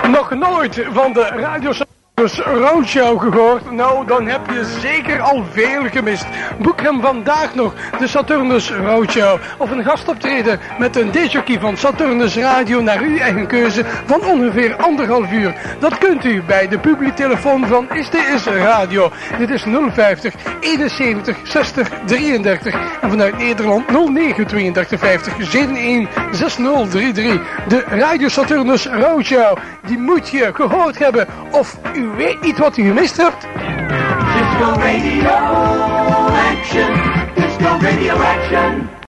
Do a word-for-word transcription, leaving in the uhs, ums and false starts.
Nog nooit van de Radio Saturnus Roadshow gehoord? Nou, dan heb je zeker al veel gemist. Boek hem vandaag nog, de Saturnus Roadshow. Of een gastoptreden met een disjockey van Saturnus Radio naar uw eigen keuze van ongeveer anderhalf uur. Dat kunt u bij de publietelefoon van S T S Radio. Dit is nul vijftig eenenzeventig zestig drieëndertig. En vanuit Nederland nul negen tweeëndertig vijftig zevenendertig zestig drieëndertig. De Radio Saturnus Roadshow. Die moet je gehoord hebben. Of u weet niet wat u gemist hebt. Disco Radio Action. Disco Radio Action.